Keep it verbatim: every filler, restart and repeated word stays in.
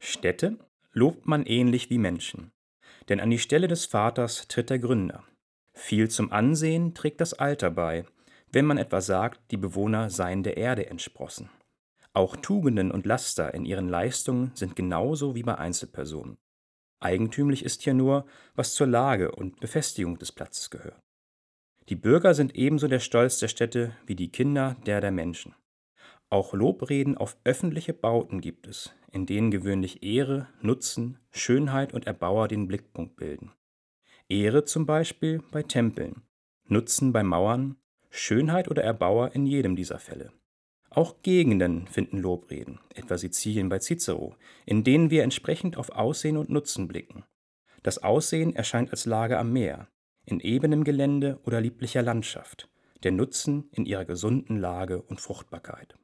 Städte lobt man ähnlich wie Menschen, denn an die Stelle des Vaters tritt der Gründer. Viel zum Ansehen trägt das Alter bei, wenn man etwa sagt, die Bewohner seien der Erde entsprossen. Auch Tugenden und Laster in ihren Leistungen sind genauso wie bei Einzelpersonen. Eigentümlich ist hier nur, was zur Lage und Befestigung des Platzes gehört. Die Bürger sind ebenso der Stolz der Städte wie die Kinder der der Menschen. Auch Lobreden auf öffentliche Bauten gibt es, in denen gewöhnlich Ehre, Nutzen, Schönheit und Erbauer den Blickpunkt bilden. Ehre zum Beispiel bei Tempeln, Nutzen bei Mauern, Schönheit oder Erbauer in jedem dieser Fälle. Auch Gegenden finden Lobreden, etwa Sizilien bei Cicero, in denen wir entsprechend auf Aussehen und Nutzen blicken. Das Aussehen erscheint als Lage am Meer, in ebenem Gelände oder lieblicher Landschaft, der Nutzen in ihrer gesunden Lage und Fruchtbarkeit.